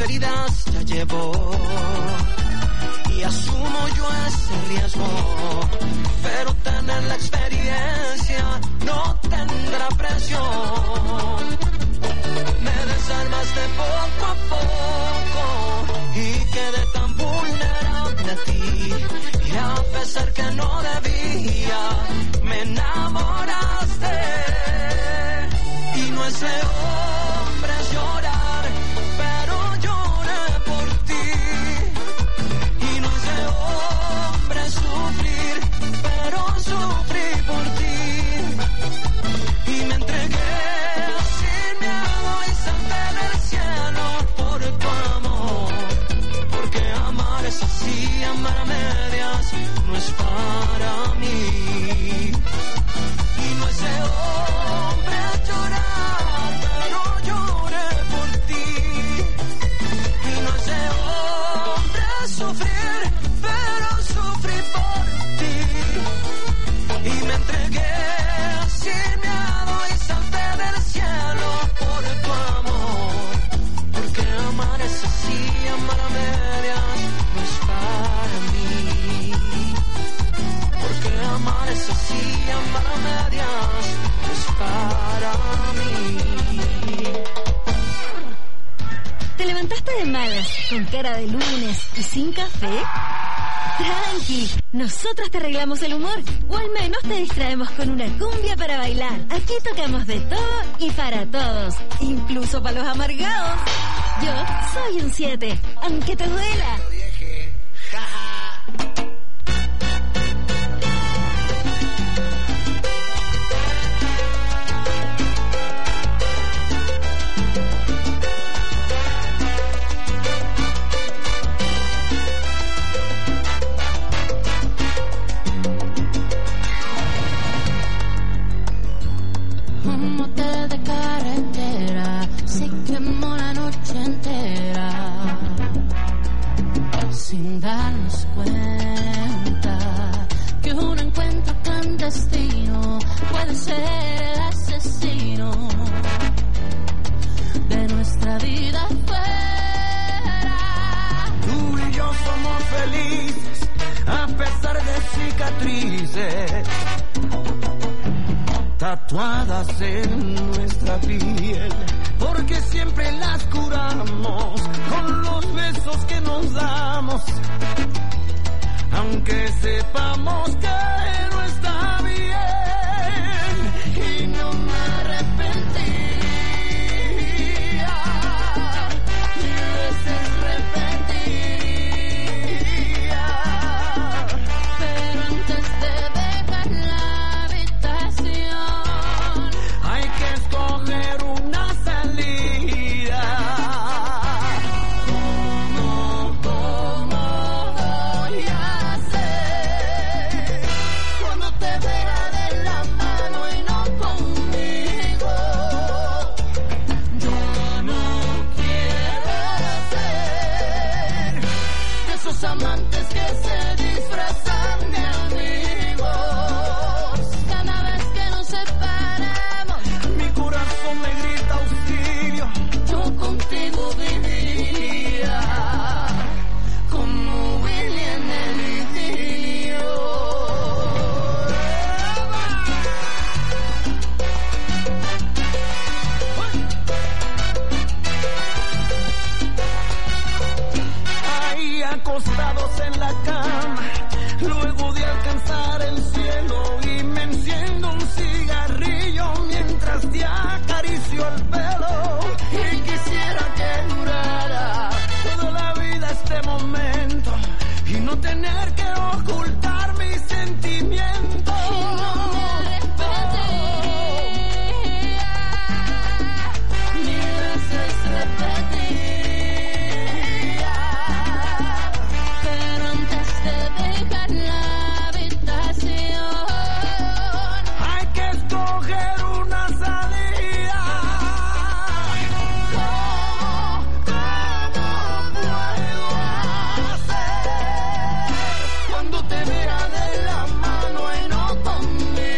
heridas ya llevo y asumo yo ese riesgo, pero tener la experiencia no tendrá precio. Me desarmaste poco a poco y quedé tan vulnerable a ti, y a pesar que no debía, me enamoraste. Y no es de hombres llorar, pero lloré por ti. Y no es de hombres sufrir, pero sufrí por ti. Y me entregué sin miedo y salté del cielo por tu amor. Porque amar es así, amar a medias no es para mí. Y no es de hombres llorar, pero lloré por ti. Y no es de hombres sufrir, pero sufrí por ti. Y me entregué sin miedo y salté del cielo por tu amor. Porque amar es así, amar a medias no es para mí. Porque amar es así, amar a medias no es para mí. ¿Te levantaste de malas, con cara de lunes y sin café? Tranqui, nosotros te arreglamos el humor, o al menos te distraemos con una cumbia para bailar. Aquí tocamos de todo y para todos, incluso para los amargados. Yo soy un 7, aunque te duela. Un motel de carretera se quemó la noche entera, sin darnos cuenta que un encuentro clandestino puede ser el asesino de nuestra vida fuera. Tú y yo somos felices a pesar de cicatrices tatuadas en nuestra piel, porque siempre las curamos con los besos que nos damos, aunque sepamos que no está bien. Y no me arrepentiría, mil veces repetiría, Pero antes de dejar la habitación hay que escoger una salida. ¿Cómo voy a hacer cuando te vea de la mano y no conmigo? Yo no quiero ser de esos amantes que se disfrazan de amigos. cada vez que nos separamos. Mi corazón me grita auxilio. Yo contigo viviría como Willy en el idilio. Ahí acostados en la cama, luego de alcanzar el cielo, y me enciendo un cigarrillo mientras te acaricio el pelo. Y quisiera que durara toda la vida este momento y no tener que ocultar mis sentimientos. Mil veces repetiría, pero antes de dejar la habitación Hay que escoger una salida. ¿Cómo puedo hacer cuando te vea de la mano y no conmigo?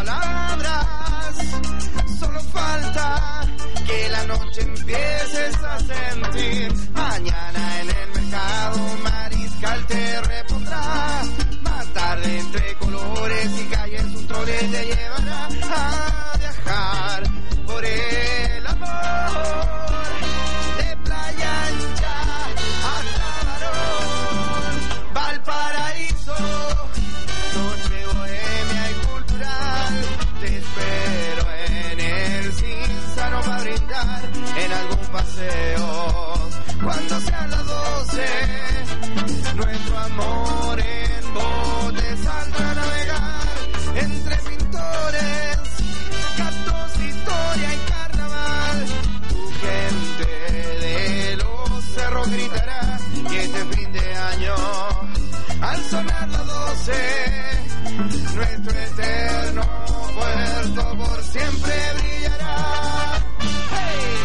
palabras, solo falta que la noche empieces a sentir. Mañana en el mercado un mariscal te repondrá. Más tarde entre colores y calles un trole te llevará a viajar por el amor. De Playa Ancha hasta Barón, Valparaíso, noche bohemia y cultural. Te espero en el Cinzano para brindar en algún paseo. Cuando sean las 12, nuestro amor en bote saldrá a navegar entre pintores, gatos, historia y carnaval. Tu gente de los cerros gritará y este fin de año, al sonar las 12, nuestro eterno puerto por siempre brillará. ¡Hey!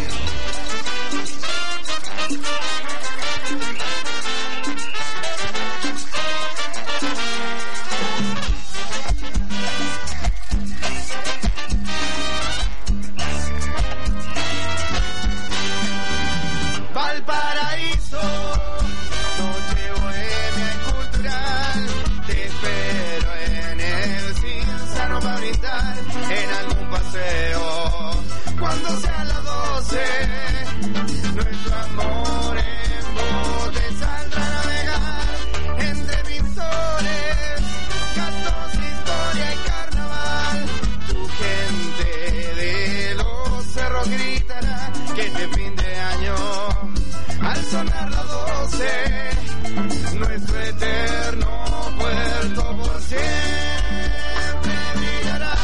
Valparaíso, noche bohemia y cultural. Te espero en el Cinzano para brindar en algún paseo. Cuando sean las 12, nuestro amor en bote saldrá a navegar entre pintores, gatos, historia y carnaval. Tu gente de los cerros gritará que este fin de año, al sonar las 12, nuestro eterno puerto por siempre brillará.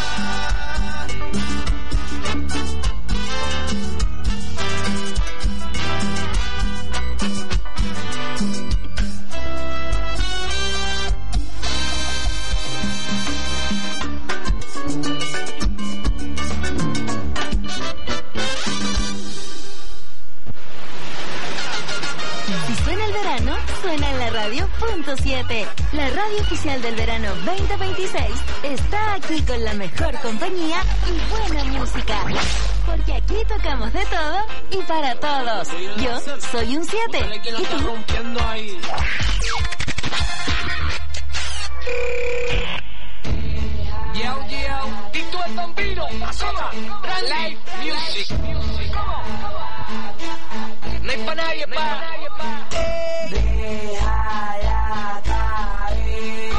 Suena en la radio .7. La radio oficial del verano 2026 está aquí con la mejor compañía y buena música. Porque aquí tocamos de todo y para todos. Yo soy un 7. ¿Y tú? Tito el Bambino, Live Music. No hay pa' nadie, pa'. Déjala caer,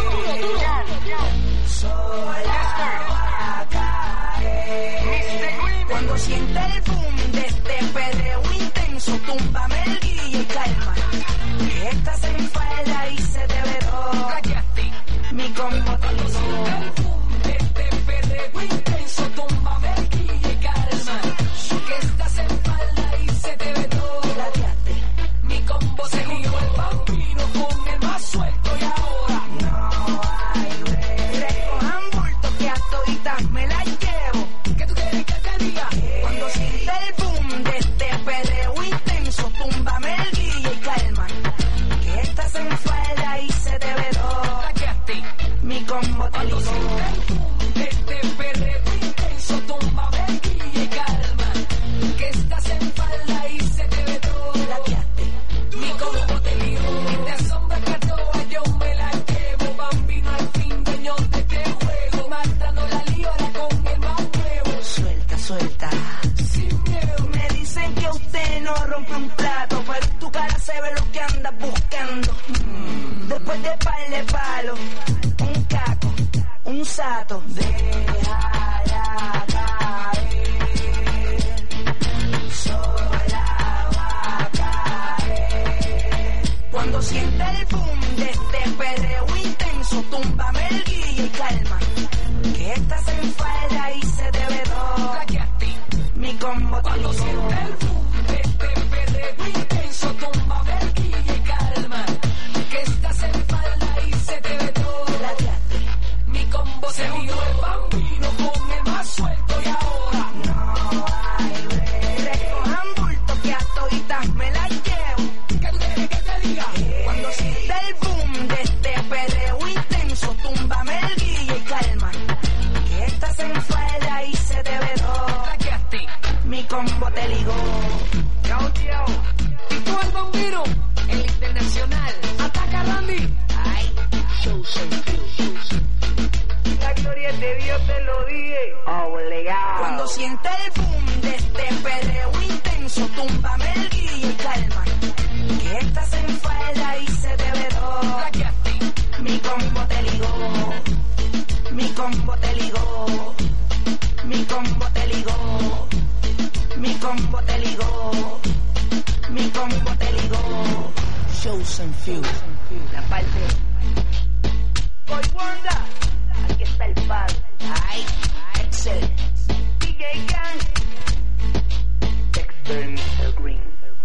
sola va a caer. Cuando sienta el boom de este perreo intenso, túmbame el guille y calma. Que estás en falda y se te veró mi combo Cuando sienta el boom de este perreo intenso, túmbame el guille y calma. Que estás en falda y se te veró mi combo se unió el vampiro con el más suelto y ahora no hay break. Cojan bulto que a toditas me la llevo. ¿Qué tú quieres que te diga? Cuando sienta el boom de este perreo intenso, túmbame el guille y calma. Que estás en falda y se te veró mi combo te Cuando sienta el boom de este perreo intenso, túmbame el guille y calma. Que estás en falda y se te veró mi combo te lió. Esta sombra catoa yo me la llevo. Bambino al fin, dueño de este juego. Matando la liora con el más nuevo. suelta, suelta. Sin miedo. Me dicen que usted no rompe un plato, pero en tu cara se ve lo que andas buscando. Después de par de palo, un caco, un sato. Déjala caer, sola va a caer. Cuando sienta el boom de este perreo intenso, túmbame el guille y calma. Que estás en falda y se te veró mi combo te Cuando lió. sienta el boom de este perreo intenso, túmbame el guille y calma. Que estás en falda y se te ve todo. Mi combo se unió el vampiro con el más suelto y ahora No hay break. Cojan bulto que a toditas me la llevo. ¿qué tú quieres que te diga? Cuando sienta el boom de este perreo intenso, túmbame el guille y calma. Que combo te ligó. Chao, chao. Y tú el bombero, el internacional. Ataca, Randy. Ay, la gloria es de Dios, te lo dije. Obligado. Cuando siente el boom de este perreo intenso, túmbame el guillo y calma. Que estás en falda y se te ve todo. Mi combo te ligó. Mi combo te ligó. Mi combo te ligó. Mi combo te ligó. Mi combo te ligó. Shows and Few. La parte. Boy Wanda. Aquí está el palo. Ay, Excel. DJ Gang. Dexter Mr. Green.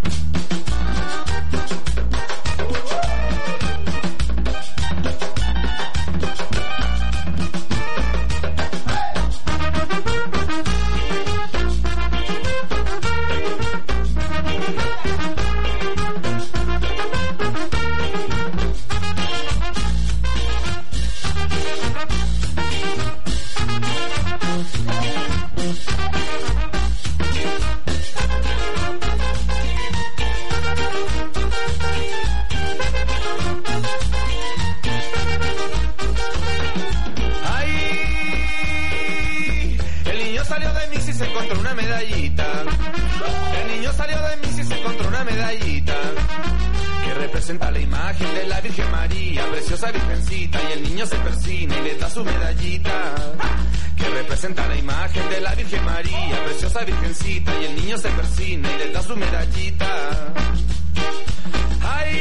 Representa la imagen de la Virgen María, preciosa virgencita, y el niño se persina y le da su medallita. Que representa la imagen de la Virgen María, preciosa virgencita, y el niño se persina y le da su medallita. ¡Ay!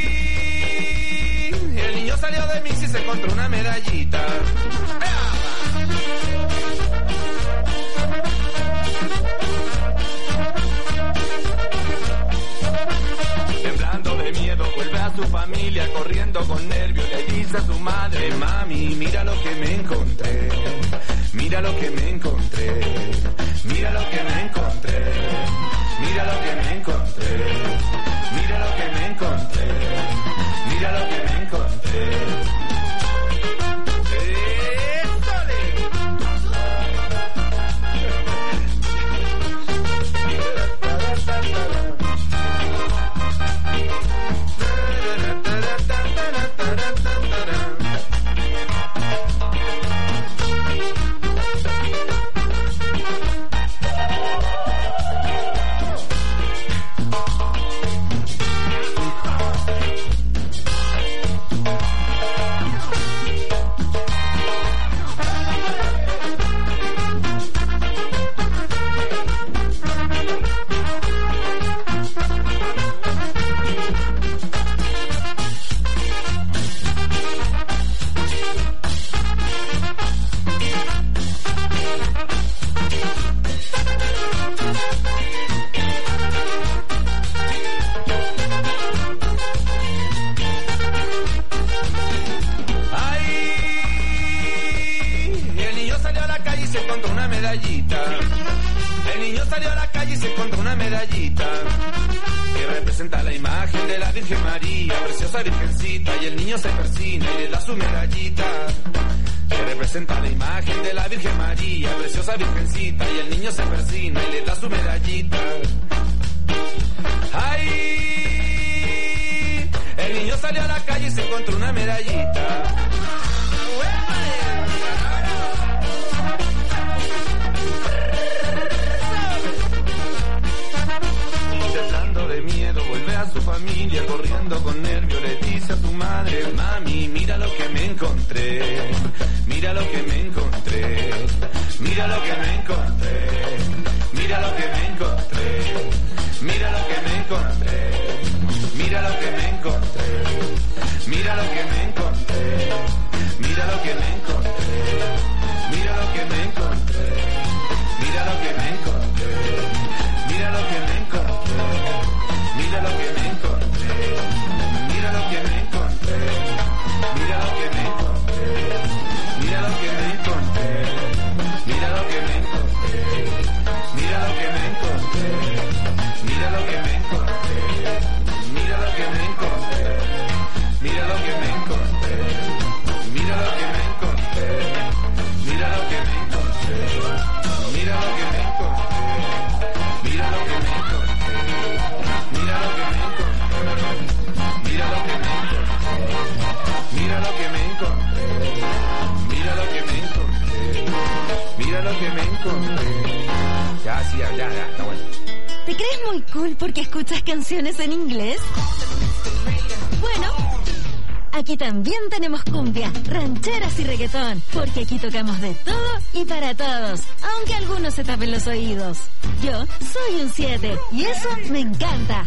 El niño salió de mí y se encontró una medallita. Temblando de miedo vuelve a su familia, corriendo con nervios le dice a su madre: mami, mira lo que me encontré, mira lo que me encontré, mira lo que me encontré, mira lo que me encontré, mira lo que me encontré, mira lo que me encontré. El niño salió a la calle y se encontró una medallita que representa la imagen de la Virgen María, preciosa virgencita, y el niño se persina y le da su medallita. Que representa la imagen de la Virgen María, preciosa virgencita, y el niño se persina y le da su medallita. ¡Ay! El niño salió a la calle y se encontró una medallita. De miedo vuelve a su familia, corriendo con nervio le dice a su madre: mami, mira lo que me encontré, mira lo que me encontré, mira lo que me encontré, mira lo que me encontré, mira lo que me encontré, mira lo que me encontré, mira lo que me encontré, mira lo que me encontré, mira lo que me encontré, mira lo que me encontré, mira lo que me encontré. Mira lo que me encontré, mira lo que me encontré, mira lo que me encontré, mira lo que me encontré, mira lo que me encontré. mira lo que me encontré. Ya, sí, ya, está bueno. ¿Te crees muy cool porque escuchas canciones en inglés? Bueno, aquí también tenemos cumbia, rancheras y reggaetón, porque aquí tocamos de todo y para todos, aunque algunos se tapen los oídos. Yo soy un 7 y eso me encanta.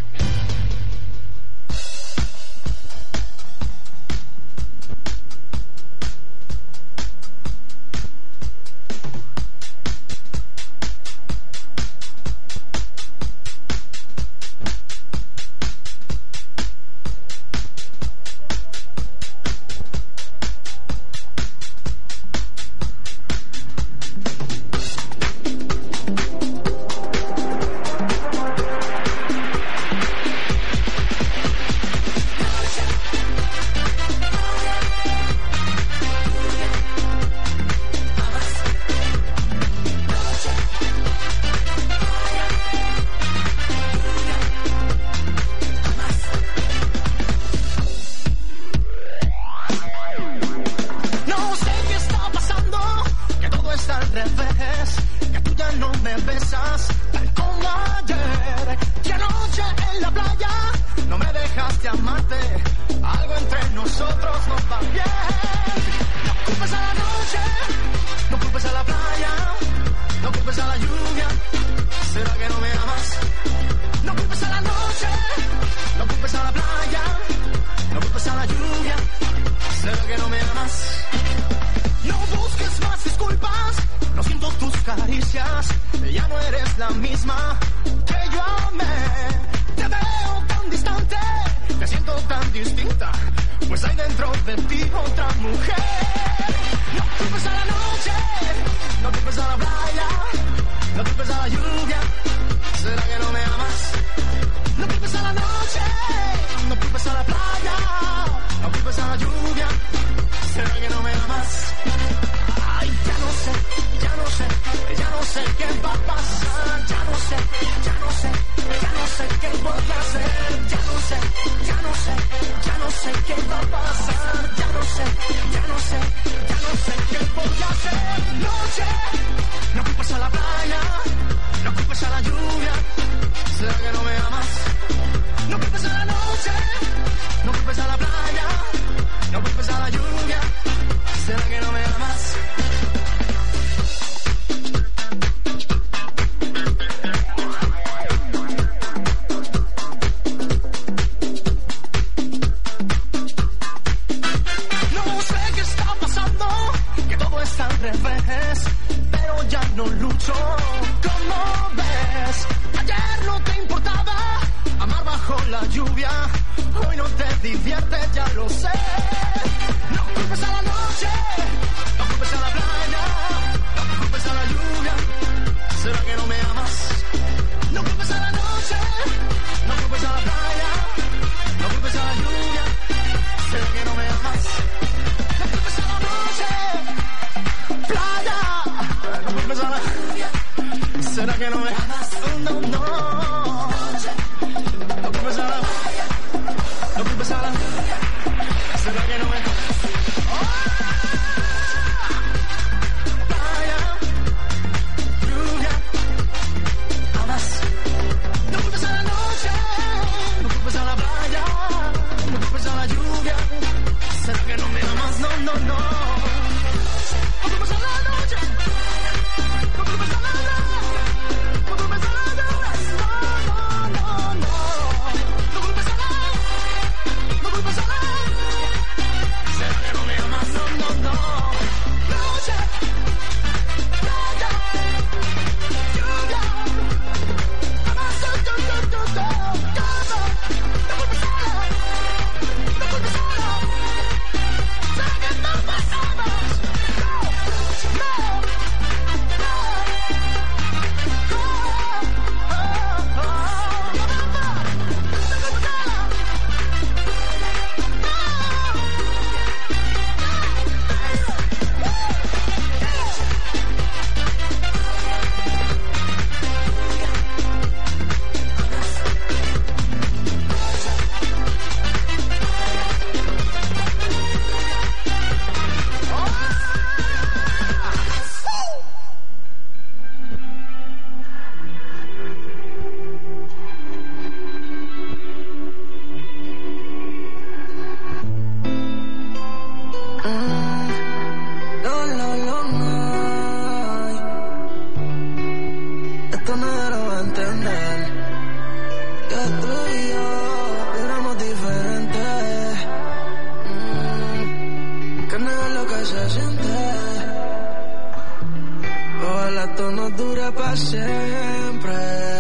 esto no dura para siempre.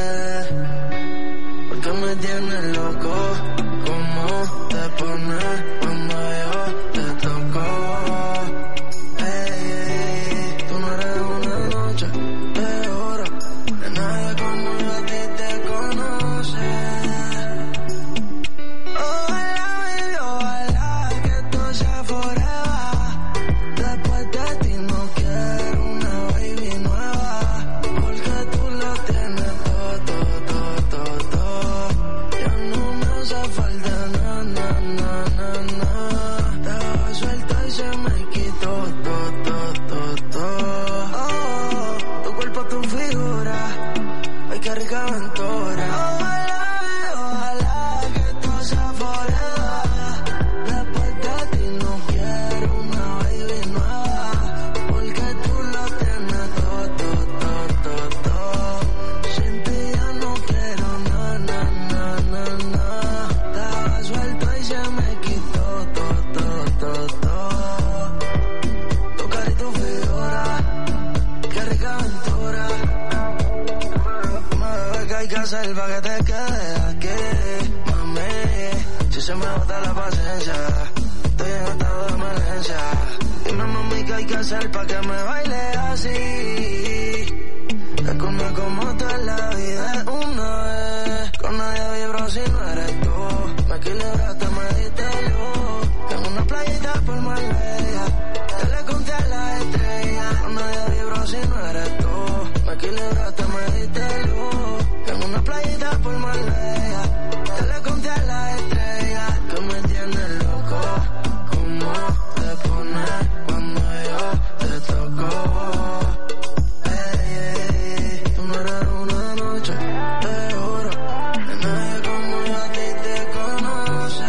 Porque me tienes loco. ¿Cómo te pones cuando yo te toco? Hey, tú no eres una noche de oro. De nadie como yo a ti te conoce. Ojalá, baby, ojalá que esto sea forever. Después de ti no quiero una baby nueva. Porque tú lo tienes todo. Ya no me hace falta nada. Estaba suelta y se me quitó todo. Oh, tu cuerpo, tu figura. Ay, qué rica aventura. Ojalá que esto sea forever. Después de ti no quiero una baby nueva. Porque tú lo tienes todo. Sin ti ya no quiero nada. Estaba suelto y se me quitó todo. Tu cara y tu figura, qué rica aventura. Mami, ¿qué hay que hacer pa' que te quedes aquí? Mami, si se me bota la paciencia, estoy en estado de emergencia. Dime, mami, ¿qué hay que hacer pa' que me baile así? Que conmigo como tú en la vida es una vez. Con nadie vibro si no eres tú. Me equilibraste, me diste luz. En una playita por Marbella, te le conté a la estrella. Con nadie vibro si no eres tú. Me equilibraste, me diste luz. En una playita por Marbella, te le conté a la estrella. Que me tienes loco. ¿Cómo te pones cuando yo te toco? Tú no eres una noche de oro. De nadie como yo a ti te conoce.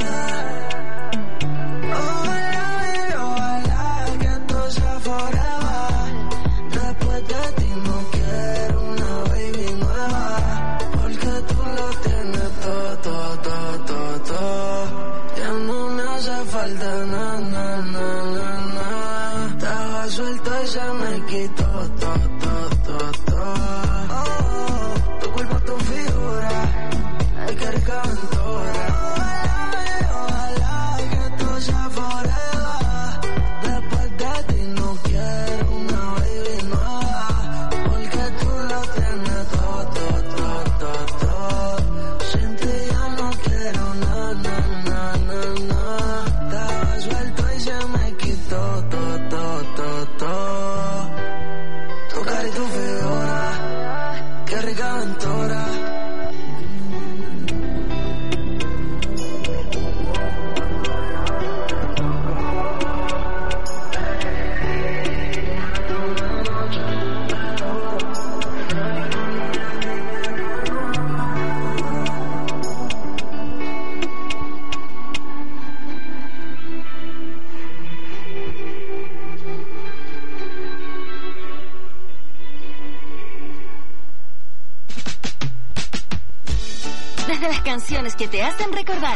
Ojalá que esto sea forever. Después de ti no quiero una baby nueva. Porque tú lo tienes todo. Ya no me hace falta nada. Estaba suelto y se me quitó todo. Oh, tu cuerpo, tu figura. Ay, qué rica aventura. Ojalá que esto sea forever. Después de ti no quiero una baby nueva. Porque tú lo tienes todo. Sin ti ya no quiero nada. Estaba suelto y se me quitó todo. Tu cara y tu figura, qué rica aventura. Desde las canciones que te hacen recordar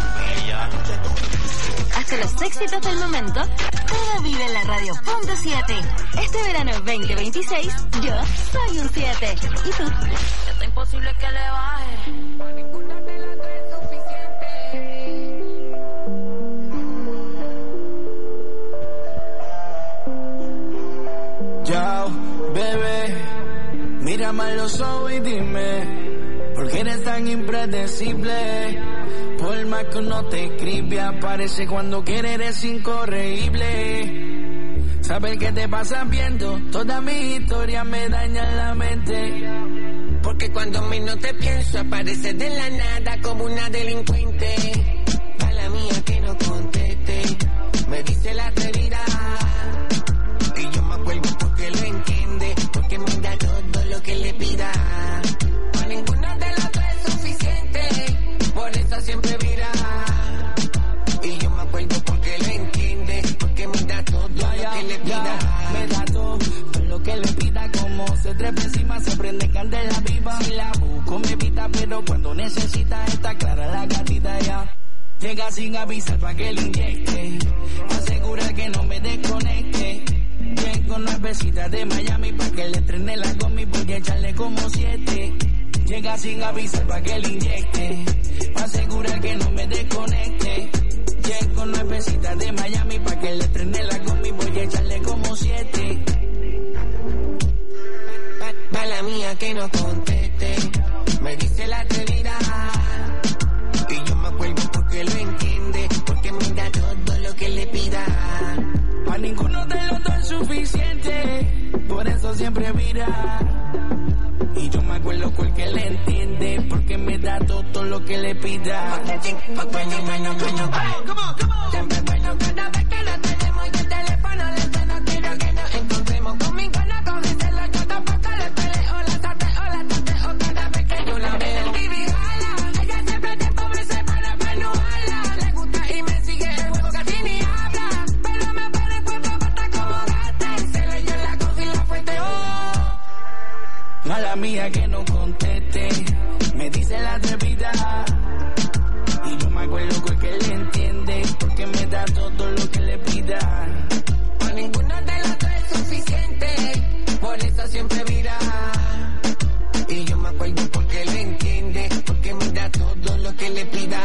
hasta los éxitos del momento, todo vive en la radio. Punto 7. Este verano 2026, yo soy un 7. ¿Y tú? Está imposible que le baje. Por ninguna de las tres es suficiente. Chao, bebé, mírame a los ojos y dime, ¿por qué eres tan impredecible? Por más que uno te escribe, aparece cuando quiere, eres incorregible. Saber qué te pasa viendo, toda mi historia me daña la mente. Porque cuando menos te pienso, apareces de la nada como una delincuente. Mala mía que no conteste, me dice la realidad. Y yo me acuerdo porque lo entiende, porque me da todo lo que le pida. Para ninguna de las tres es suficiente, por eso siempre vira. Y yo me acuerdo porque lo entiende, porque me da todo lo que le pida. Me da todo lo que le pida, como se trepa encima, se prende candela viva. Si la busco me evita, pero cuando necesita está clara la gatita ya. Llega sin avisar pa' que le inyecte, asegura que no me desconecte. Llego nuevecita de Miami pa' que le estrene la gomi, voy a echarle como 7. Llega sin avisar pa' que le inyecte, pa' asegurar que no me desconecte. Llego nuevecita de Miami pa' que le estrene la gomi, voy a echarle como 7. Mala mía que no conteste, me dice la atrevida. Y yo me acuerdo porque lo entiende, porque me da todo lo que le pida. A ninguno de los dos es suficiente, por eso siempre vira. Y yo me acuerdo porque le entiende, porque me da todo lo que le pida. Siempre bueno cada vez que lo tenemos y el teléfono le suena, quiero que nos encontremos. Conmigo no cógeselo, yo tampoco le peleo. La tateo cada vez que yo la veo. Vivi jala, ella siempre tiempo me separa para no hablar. Le gusta y me sigue el juego, casi ni habla. Pero me pone cuando basta como gata. Se leyó la cosa y la fuente, oh. Mala mía que no conteste, me dice la atrevida. Y yo me acuerdo porque él entiende, porque me da todo lo que le pida. A ninguno de los dos es suficiente, por eso siempre vira. Y yo me acuerdo porque él entiende, porque me da todo lo que le pida.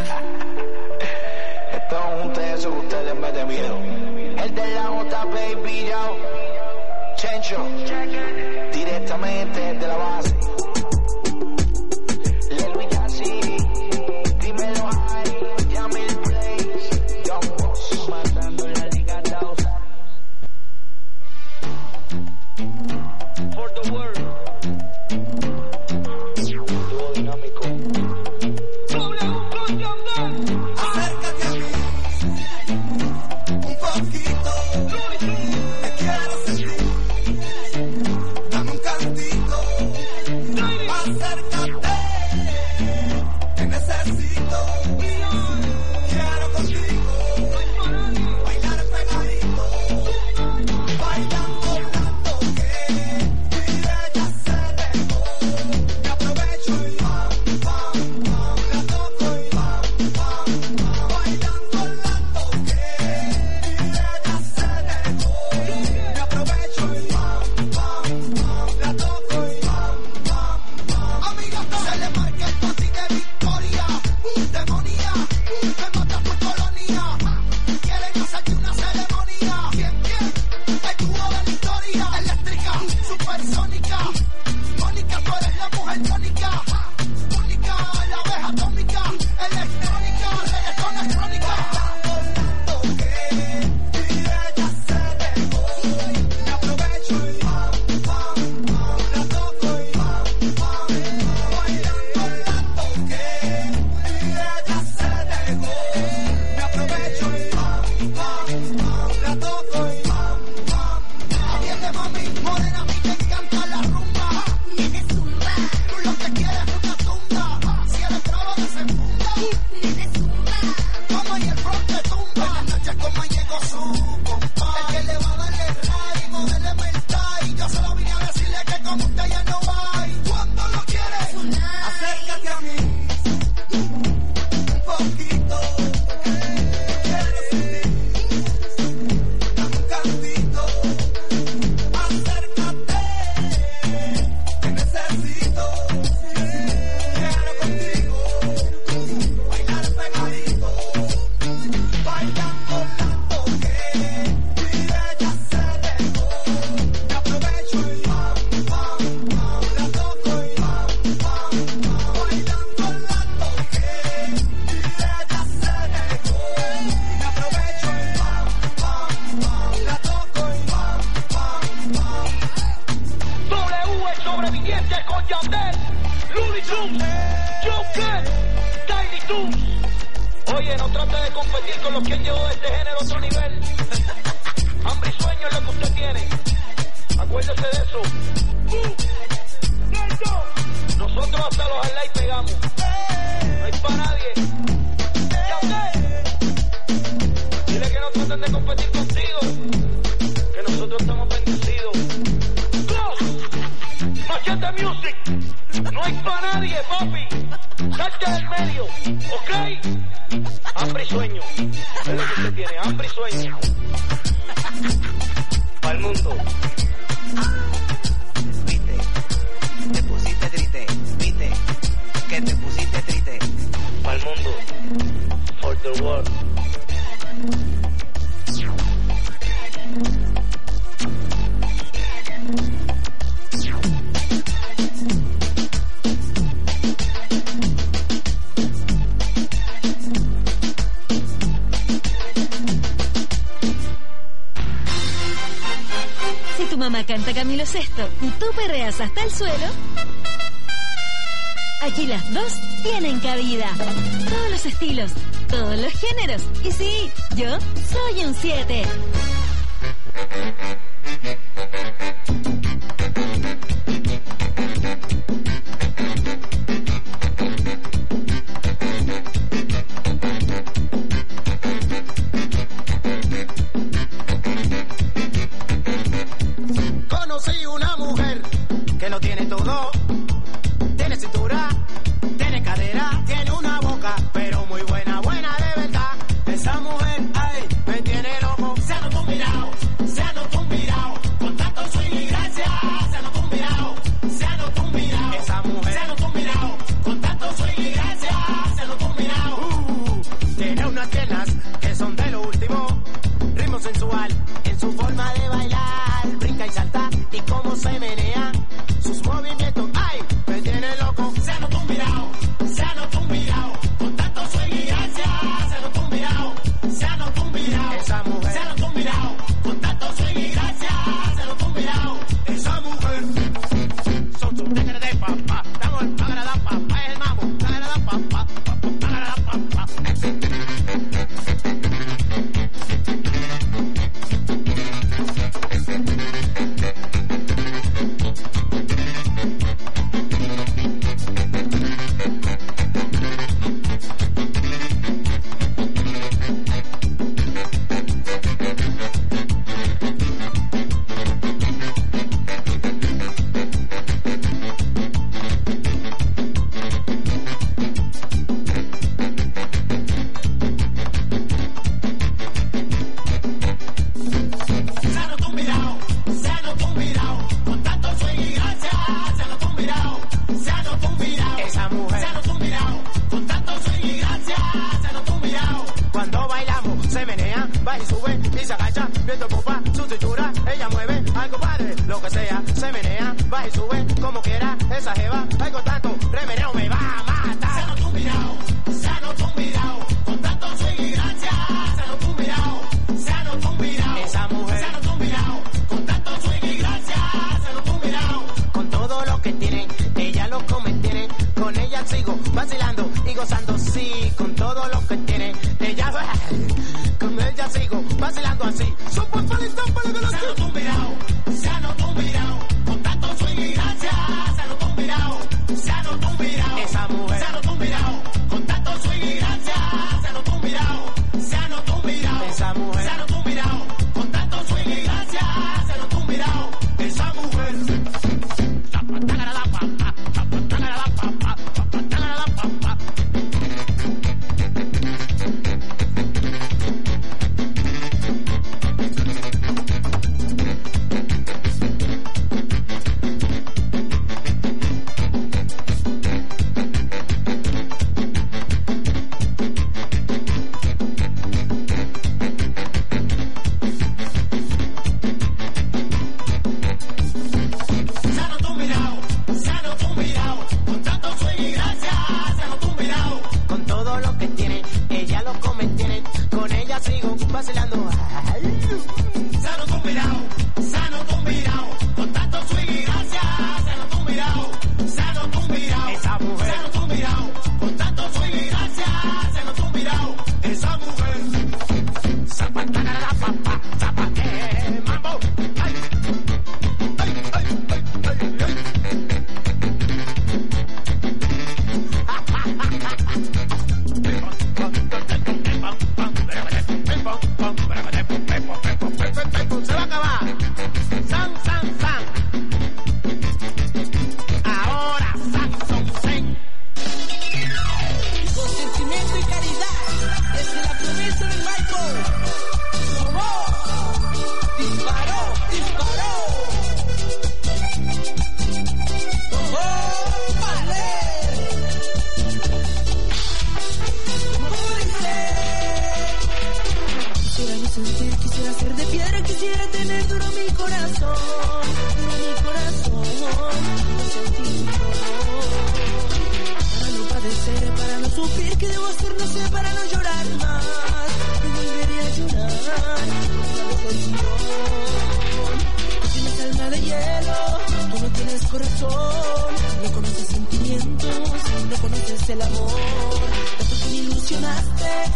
Esto es un teso que ustedes me de miedo. El de la J, baby, yo. Chencho, directamente desde la base. Lelo y Yassi, dímelo ahí, Yamil Blaze, Young Boss, matando la Liga Dausa. For the world, dúo dinámico. Acércate a mí un poquito, te quiero sentir, dame un cantito, acércate, te necesito, quiero contigo, bailar pegadito, bailando tanto que mi ella se dejó, me aprovecho y la toco y bailando tanto que mi ella se dejó, me aprovecho y la toco y amiga, se le marca el pati de victoria, demonía, me mata por colonia, quieren hacerte una ceremonia, ¿quién? El dúo de la historia, eléctrica, supersónica, Mónica, tú eres la mujer tónica, única, la abeja atómica, electrónica, reggaetón es crónica, tanto que mi ella se dejó, me aprovecho y la toco y bailando tanto que mi ella se dejó, me aprovecho y la toco y atiende mami, morena, a mí te encanta la rumba, Nene zumba, tú lo que quieres es una tunda, si eres bravo desenfunda, nene zumba. como y el front te tumba, buenas noches como llegó su compa, el que le va a darle ray, modéleme el tie, yo solo vine a decirle que como usted ya no hay, cuando lo quieres, acércate a mí, un poquito, quiero sentir, dame un cantito, acércate, te necesito, quiero contigo, bailar pegadito, bailando tanto que mi ella se dejó, me aprovecho y la toco y bailando tanto que mi ella se dejó, me aprovecho y la toco y W, el sobreviviente con Yandel, Looney Tunes, Joker, Tiny Toons. Oye, no trate de competir con los que han llevado este género a otro nivel. Hambre y sueño es lo que usted tiene. Acuérdese de eso. Nosotros hasta los highlights pegamos. No hay para nadie. Yandel, dile que no traten de competir contigo, que nosotros estamos bendecidos. Machete Music, no hay para nadie, papi. Salte del medio, ¿ok? Hambre y sueño, es lo que usted tiene, hambre y sueño. pa'l mundo. Viste, te pusiste triste, viste, que te pusiste triste. Pa'l mundo. For the world. Si tu mamá canta Camilo Sesto y tú perreas hasta el suelo, aquí las dos tienen cabida. Todos los estilos, todos los géneros. Y sí, yo soy un 7. Conocí una mujer que lo tiene todo. Tiene cintura, tiene cadera, tiene una boca, pero muy buena, buena de verdad. Esa mujer, ay, me tiene loco. Se ha notado un mirado, se ha notado un mirado. Con tanto swing y gracia, se ha notado un mirado, se ha notado un mirado. Esa mujer, se ha notado un mirado. Con tanto swing y gracia, se ha notado un mirado. Tiene unas piernas que son de lo último. Ritmo sensual en su forma de bailar. Brinca y salta y cómo se menea. Sus movimientos, ay, me tiene loco. Se ha notado un mirado, se ha notado un mirado. Con tanto swing y gracia, se ha notado un mirado, se ha notado un mirado. Esa mujer, se ha notado un mirado. Con tanto swing y gracia, se ha notado un mirado. Esa mujer, son sus tigres de papá. Damos el pagar a la papá, es el mamo. Pagar a la papá, pagar a la papá.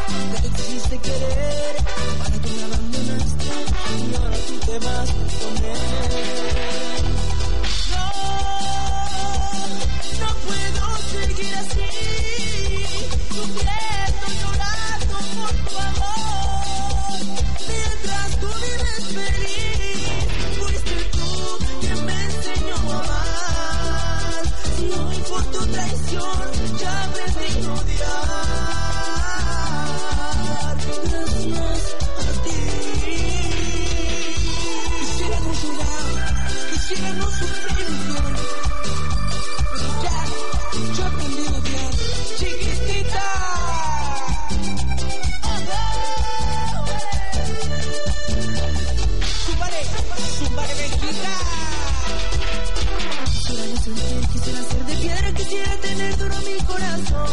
que tú quisiste querer, ahora tú me abandonaste y ahora tú te vas con él. No puedo seguir así, sufriendo, llorando por tu amor, mientras tú vives feliz. Fuiste tú quien me enseñó a amar, y hoy por tu traición ya aprendí a odiar. Gracias a ti. Quisiera no llorar, quisiera no sufrir, pero ya, yo aprendí a odiar. Chiquitita. Súbale, Benquita. Quisiera no sentir, quisiera ser de piedra, quisiera tener duro mi corazón,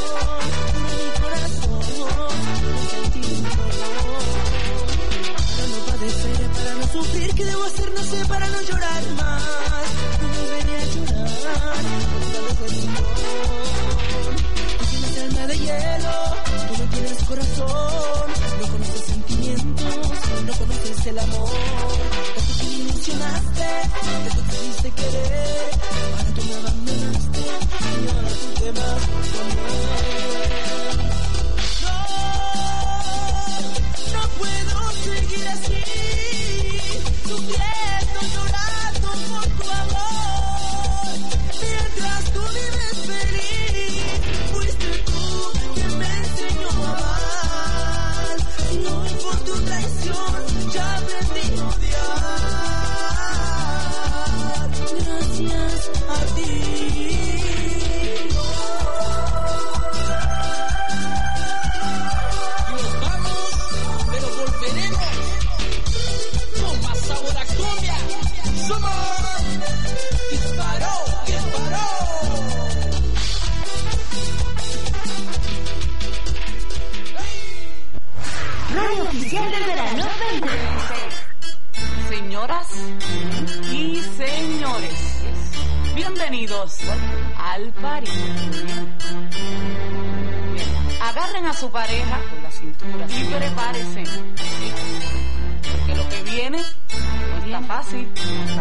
no sentir dolor, para no padecer, para no sufrir. ¿Qué debo hacer? No sé, para no llorar más, no volveré a llorar, esta decepción. Tú tienes alma de hielo, tú no tienes corazón, no conoces sentimientos, no conoces el amor. Tanto que me ilusionaste, que tú quisiste querer, ahora tú me abandonaste y ahora tú te vas con él. No puedo seguir así, sufriendo, llorando por tu amor, mientras tú vives feliz. Fuiste tú quien me enseñó a amar, y hoy por tu traición ya aprendí a odiar. Gracias a ti. Nos vamos, pero volveremos con más sabor a cumbia. Somos Disparó. Radio Oficial del Verano 2016. Señoras y señores, bienvenidos al party. Agarren a su pareja con la cintura y prepárense, porque lo que viene no está fácil,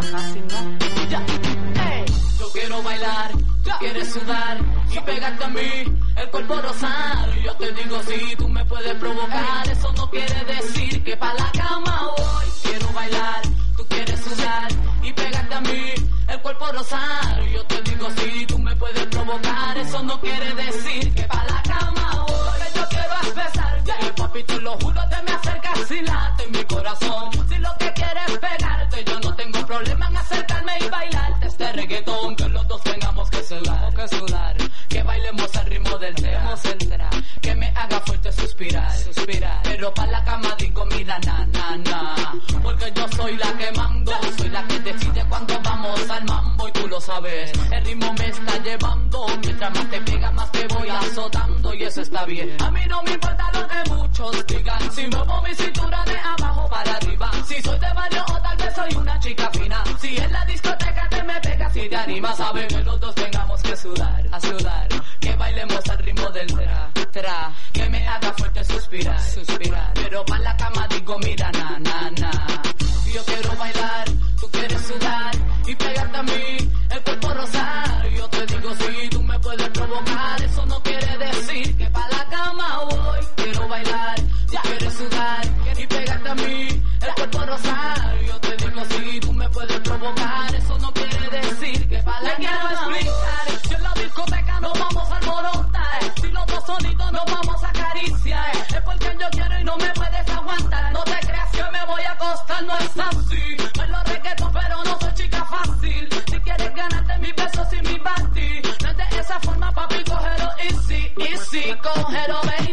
no. Ya. Hey. Yo quiero bailar, tú quieres sudar y pegarte a mí, el cuerpo rosado. Yo te digo si tú me puedes provocar, eso no quiere decir que pa' la cama voy. Quiero bailar, tú quieres sudar y pegarte a mí, el cuerpo rosado. Yo te digo si tú me puedes provocar, eso no quiere decir que pa' la cama voy. Lo que yo quiero es besarte, papi, te lo juro, te me acercas y late en mi corazón. Si lo que quieres es pegarte, yo no tengo problema en acercarme y bailarte este reggaetón, que los dos tengamos que sudar, que bailemos al ritmo del tema, que me haga fuerte suspirar, pero pa' la cama digo mira na, porque yo soy la que mando, soy la que decide cuando vamos al mambo y tú lo sabes, el ritmo me está llevando, mientras más te pega más te voy azotando y eso está bien, a mí no me importa lo que muchos digan, si muevo mi cintura de abajo para arriba, si soy de barrio o tal vez soy una chica fina, si en la discoteca te me pegas y te animas, saben que los dos tengamos que sudar, que bailemos al ritmo del tra, que me haga fuerte suspirar, pero pa' la cama digo mira na, yo quiero bailar, tú quieres sudar y pegarte a mí, el cuerpo rosado. Yo te digo si tú me puedes provocar, eso no quiere decir que pa' la cama voy. Quiero bailar, tú quieres sudar y pegarte a mí, el cuerpo rosado. Yo te digo si tú me puedes provocar, eso no quiere decir que pa' la cama voy. Si en la discoteca nos vamos a alborotar, si los dos solitos nos vamos a acariciar, es porque yo quiero y no me puedes aguantar. No te creas que me voy a acostar, no es así. Bailo reggaetón pero no soy chica fácil. Si quieres ganarte mis besos y mi party, no es de esa forma, papi, cógelo easy, cógelo, baby.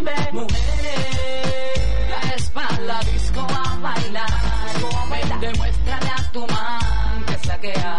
Mujeres, ya es pa' la disco a bailar. Ven, demuéstrale a tu man que saquea.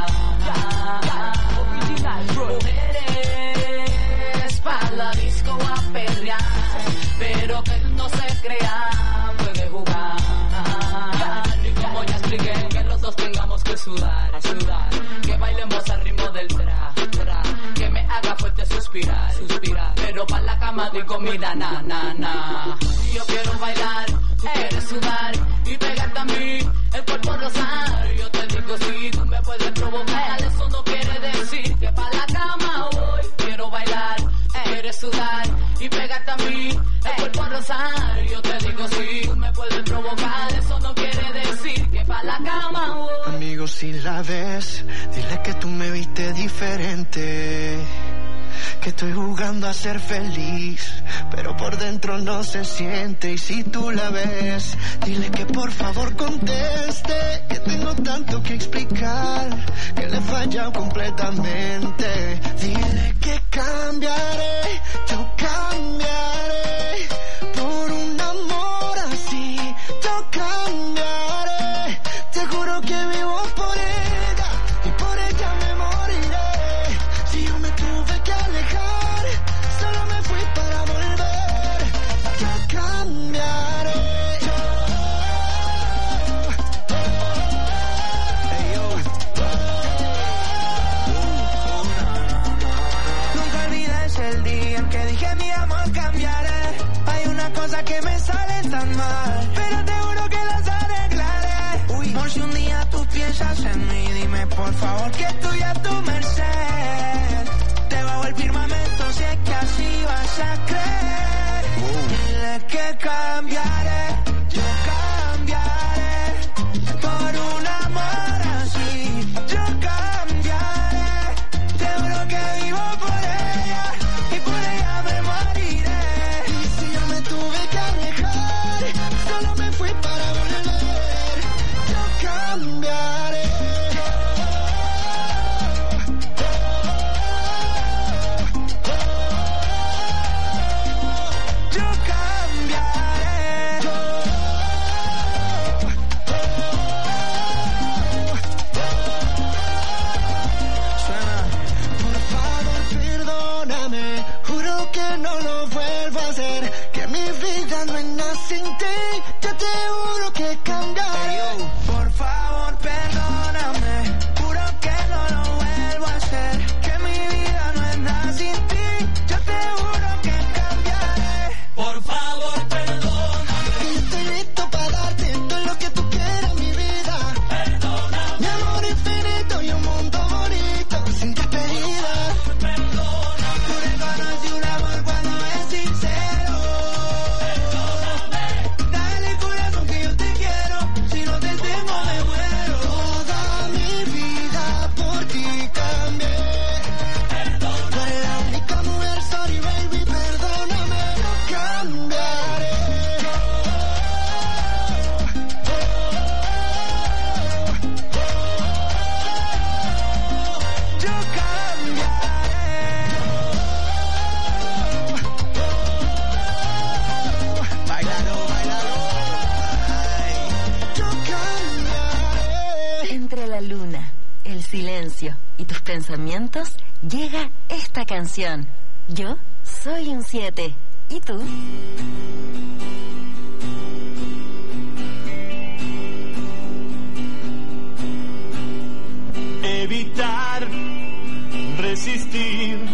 Mujeres, pa' la disco a perrear, pero que él no se crea, puede jugar. Y como ya expliqué, que los dos tengamos que sudar, que bailemos al ritmo del tra, que me haga fuerte suspirar, pero pa' la cama digo mira na. Yo quiero bailar, quieres sudar y pegarte a mí, el cuerpo rosar. Yo te digo si tú me puedes provocar, eso no quiere decir que pa' la cama voy. Quiero bailar, quieres sudar y pegarte a mí, el cuerpo rosar. Yo te digo si tú me puedes provocar, eso no quiere decir que pa' la cama voy. Amigo, si la ves, dile que tú me viste diferente, que estoy jugando a ser feliz, pero por dentro no se siente. Y si tú la ves, dile que por favor conteste, que tengo tanto que explicar, que le he fallado completamente. Dile que cambiaré, yo cambiaré, por un amor así, yo cambiaré. Te juro que vivo por ella y por ella me moriré. Si yo me tuve que alejar, solo me fui para volver. Yo cambiaré. Nunca olvides el día en que dije mi amor cambiaré. Hay una cosa que me sale tan mal, pero te juro que las arreglaré. Uy, por si un día tú piensas en mí, dime por favor que estoy a tu merced. Te bajo el firmamento, sé que así vas a creer. Dile que cambiaré, yo cambiaré, por un amor así, yo cambiaré. Te juro que vivo por ella y por ella me moriré. Y si yo me tuve que alejar, solo me fui para volver. Yo cambiaré. Yo cambiaré. Suena. Por favor, perdóname, juro que no lo vuelvo a hacer, que mi vida no es nada sin ti. Yo te juro que cambiaré. Por favor, perdóname, juro que no lo vuelvo a hacer, que mi vida no es nada sin ti. Yo te juro que cambiaré. Por favor, perdóname. Y estoy listo para darte todo lo que tú quieras, mi vida. Perdóname. Mi amor infinito y un mundo bonito sin despedida. Perdóname. Tú reconoces un amor cuando es sincero. Perdóname. Dale corazón que yo te quiero, si no te tengo me muero. Toda mi vida por ti cambié. Tú eres la única mujer, sorry baby, perdóname. Yo cambiaré. Yo cambiaré. Bailalo, bailalo. Yo cambiaré. Entre la luna, el silencio y tus pensamientos llega esta canción. Yo soy un 7. ¿Y tú? Evitar, resistir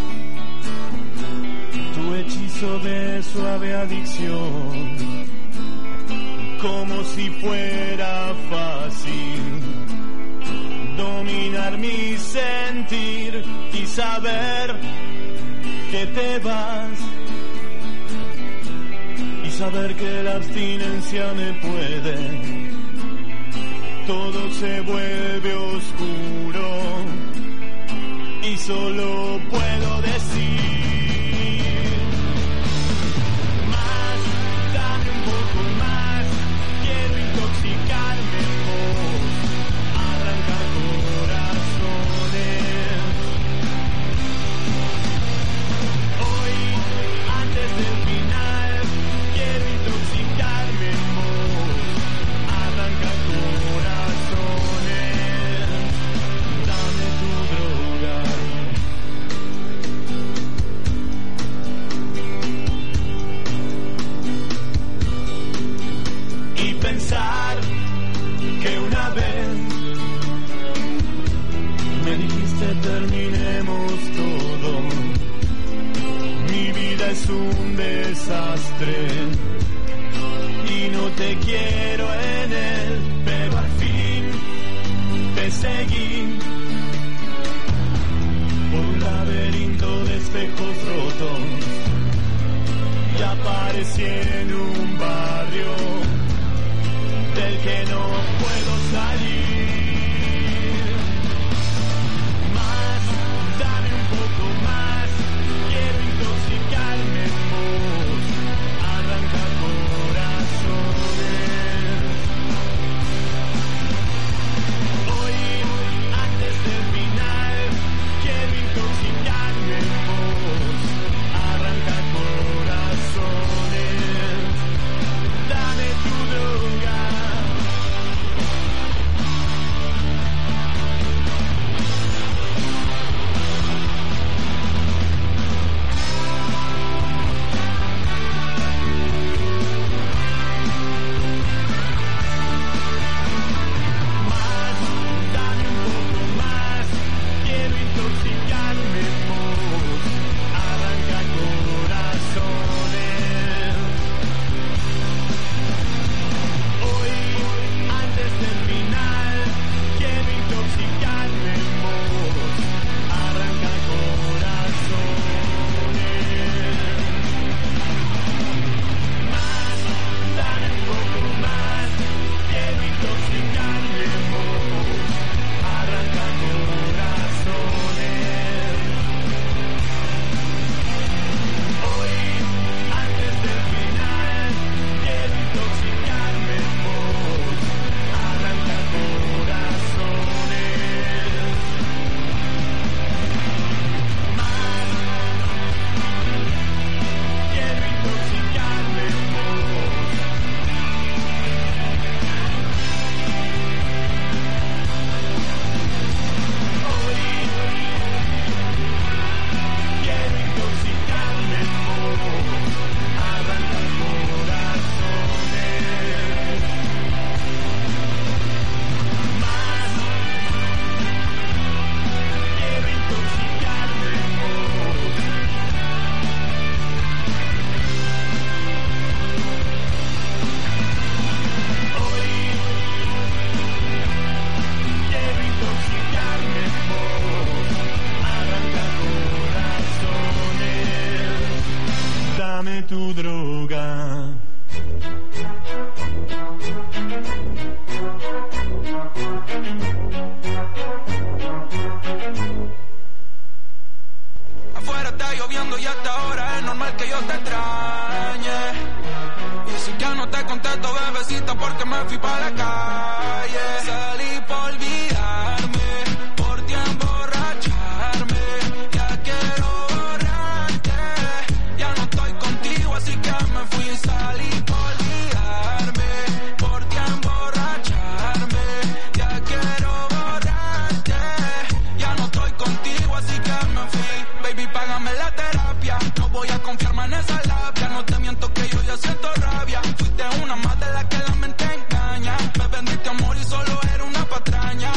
tu hechizo de suave adicción, como si fuera fácil dominar mi sentir y saber que te vas, y saber que la abstinencia me puede. Todo se vuelve oscuro y solo puedo decir más, dame un poco más, quiero intoxicarme en vos, arrancar corazones. Hoy, antes del final, quiero intoxicarme en vos, arrancar corazones, dame tu droga. Y pensar que una vez me dijiste terminemos todo, mi vida es un desastre. te quiero en él, pero al fin te seguí por un laberinto de espejos rotos y aparecí en un barrio del que no puedo salir. Más, dame un poco más, quiero intoxicarme en vos, arranca corazones. Hoy, antes del final, quiero intoxicarme en vos, arranca corazones. Dame tu droga. Tu droga. Afuera está lloviendo y hasta ahora es normal que yo te extrañe. Y si ya no te contesto, bebecita, porque me fui para la calle. Salí por olvidarme, por ti emborracharme. Ya quiero borrarte, ya no estoy contigo, así que me fui. Salí por olvidarme, por ti emborracharme. Ya quiero borrarte, ya no estoy contigo, así que me fui. Baby, págame la terapia, no voy a confiar más en esa labia. No te miento que yo ya siento rabia. Fuiste una más de la que la mente engaña. Me vendiste amor y solo era una patraña.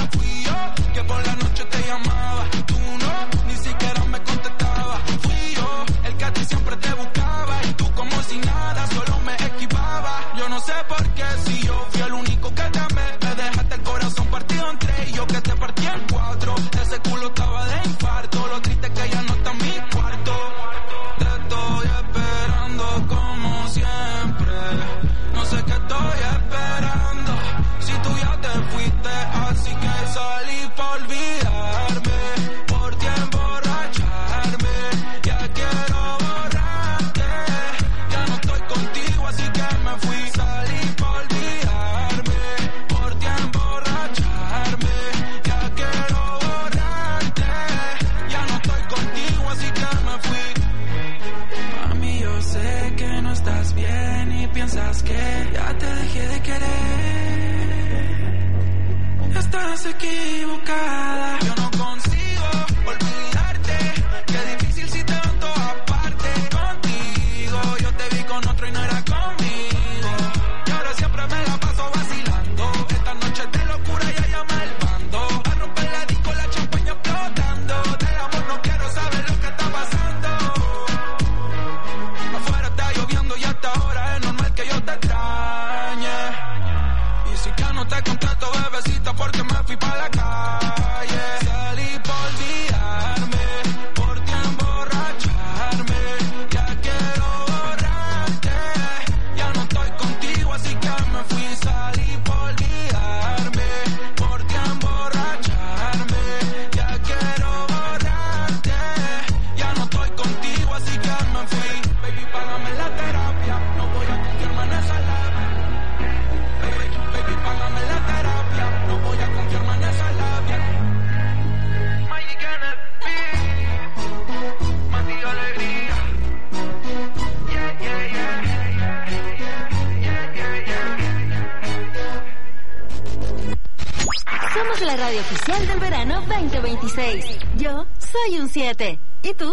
especial del verano 2026. Yo soy un 7. ¿Y tú?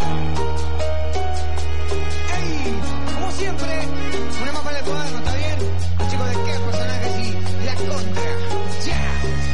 ¡Ey! Como siempre, una mapa de cuaderno, ¿está bien? Chicos, ¿de qué personajes y la contra? ¡Ya!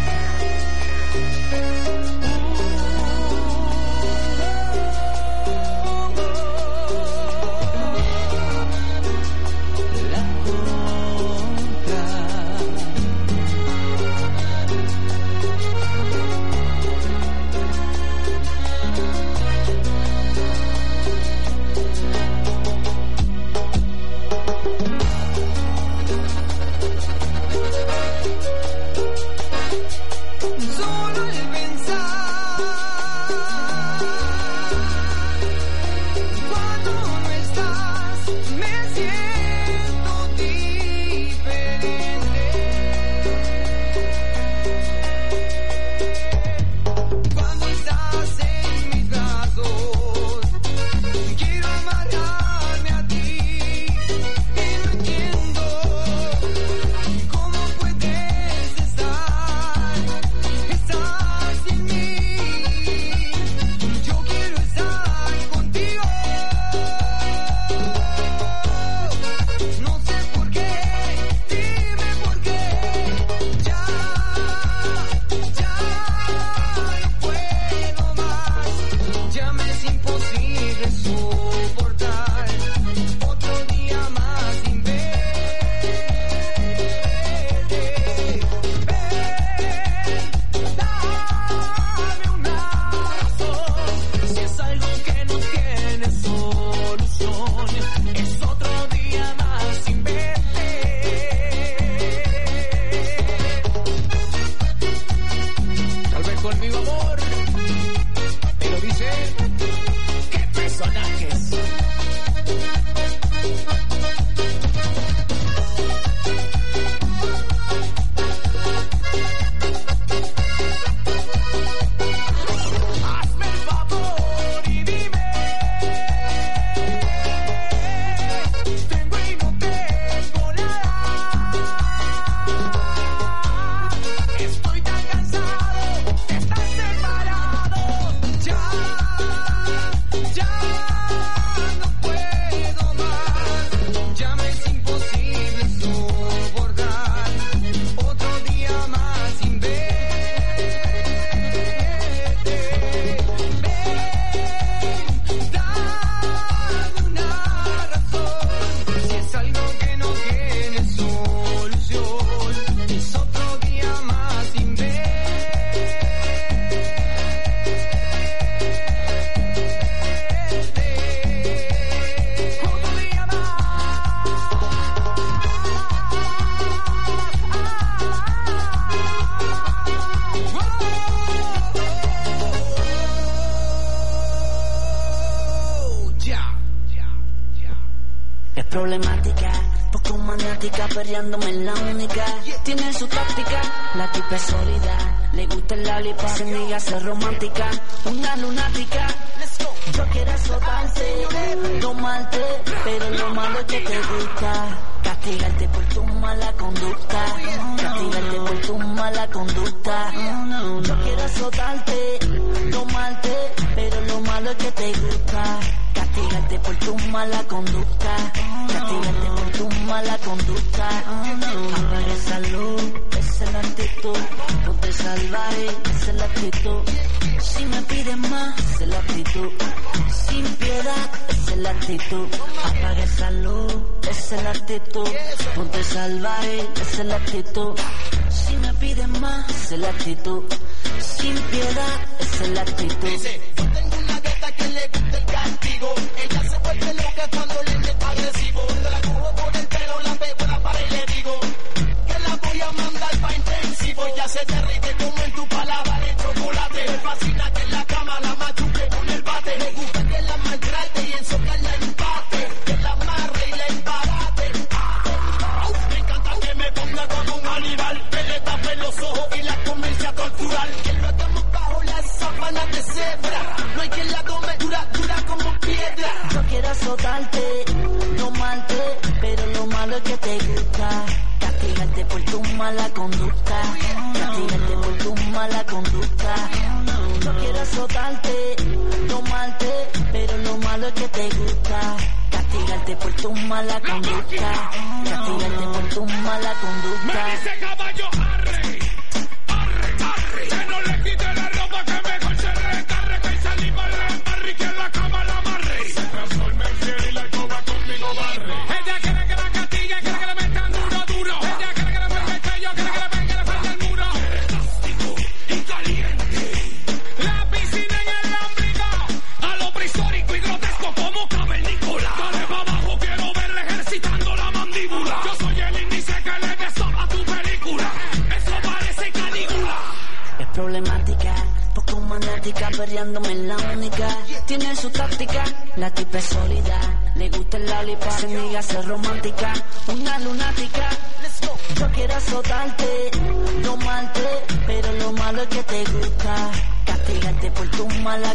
Problemática, poco maniática, perreándome en la única. Tiene su táctica, la tipa es sólida. Le gusta el lollipop, se niega a ser romántica. Una lunática, yo quiero azotarte, tomarte, pero lo malo es que te gusta. Castigarte por tu mala conducta, castigarte por tu mala conducta. Yo quiero azotarte, tomarte, pero lo malo es que te gusta. Castigarte por tu mala conducta, castigarte por tu mala conducta. Apaga esa luz, esa es la actitud. Ponte salvaje, esa es la actitud. Si me piden más, esa es la actitud. Sin piedad, esa es la actitud. Apaga esa luz, esa es la actitud. Ponte salvaje, esa es la actitud. Si me piden más, esa es la actitud. Sin piedad, esa es la actitud. Dice, yo tengo una gata que le gusta el castigo. Ella se vuelve loca cuando le meto agresivo. Cuando la cojo por el pelo, la pego en la pared y le digo que la voy a mandar pa' intensivo. Ya se derrite como en tu paladar el chocolate. Me fascina que en la cama la machuque con el bate. Me gusta que la maltrate y en socar la empate. Que la amarre y la embarate. Me encanta que me ponga como un animal. Que le tape los ojos y la comience a torturar. Que lo hagamos bajo las sábanas de cebra. No hay quien la tome dura, dura como piedra. Yo quiero azotarte, tomarte, pero lo malo es que te gusta. Castigarte por tu mala conducta, castigarte por tu mala mala conducta. Yo quiero azotarte, tomarte, pero lo malo es que te gusta. Castigarte por tu mala conducta. Castigarte por tu mala conducta. Me dice caballo, arre, arre, arre. Que no le quite la ropa, que mejor se recarre. Que salimos la embarre y que en la cama la amarre. Se transforma en fiel y la coba conmigo barre. Ella quiere que la castigue, quiere que le metan duro, duro. Ella quiere que le vuelva el cuello, quiere que le pegue, le falte el muro. Elástico y caliente. La piscina y el ombligo. A lo prehistórico y grotesco como cavernícola. Dale para abajo, quiero verle ejercitando la mandíbula. Yo soy el índice que le besó a tu película. Eso parece Calígula. Es problemática, poco maniática, perreándome en la única. Tiene su táctica, la tipa es sólida. Le gusta el lollipop, se niega a ser romántica. Una lunática, yo quiero azotarte, tomarte, pero lo malo es que te gusta. Castigarte por tu mala